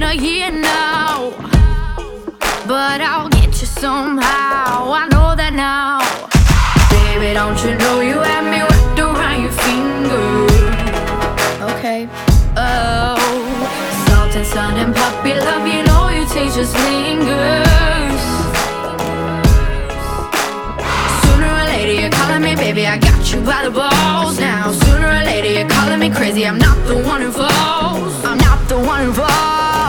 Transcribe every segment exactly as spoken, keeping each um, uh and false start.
a year now, but I'll get you somehow. I know that now. Baby, don't you know you had me wrapped around your finger? Okay. Oh, salt and sun and puppy love, you know your taste just lingers. Sooner or later you're calling me, baby, I got you by the balls now. Sooner or later you're calling me crazy, I'm not the one who falls. I'm not the one who falls.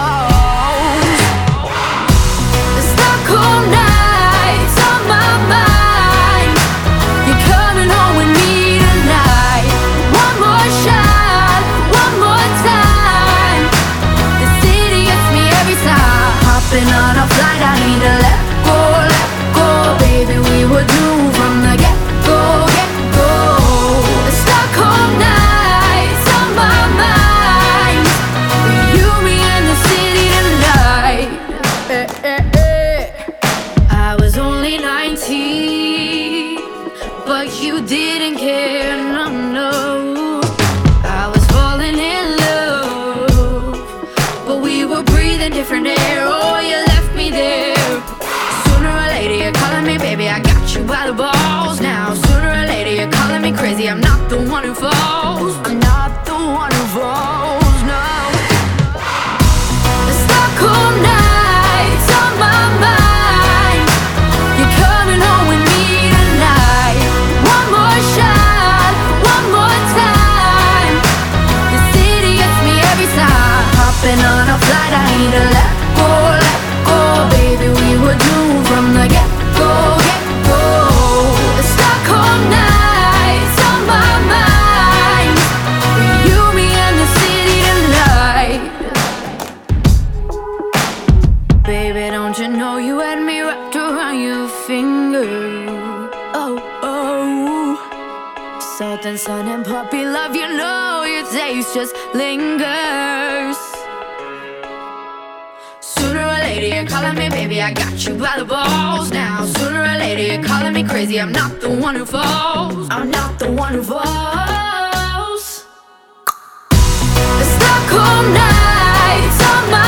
The Stockholm nights on my mind. You're coming home with me tonight. One more shot, one more time. The city gets me every time. Hopping on a flight, I need to let go, let go. Baby, we were doomed from the get-go, get-go. The Stockholm nights on my mind. You, me, and the city tonight. Eh, eh, eh. I was only nineteen, but you didn't care, no, no. I was falling in love, but we were breathing different air. Oh, you left me there. Sooner or later you're calling me, baby, I got you by the balls now. Sooner or later you're calling me crazy, I'm not the one who falls. I'm not the one who falls, no. The Stockholm nights on my mind. You're coming home with me tonight. One more shot, one more time. The city gets me every time. Hopping on a flight, I need to let go, let go. Baby, we were doomed from the get-go, get-go. The Stockholm nights on my mind. You, me, and the city tonight. Baby, don't you know you had me wrapped around your finger? Oh, oh. Salt and sun and puppy love, you know your taste just lingers. Sooner or later you're calling me, baby, I got you by the balls now. Sooner or later you're calling me crazy, I'm not the one who falls. I'm not the one who falls. The Stockholm nights on my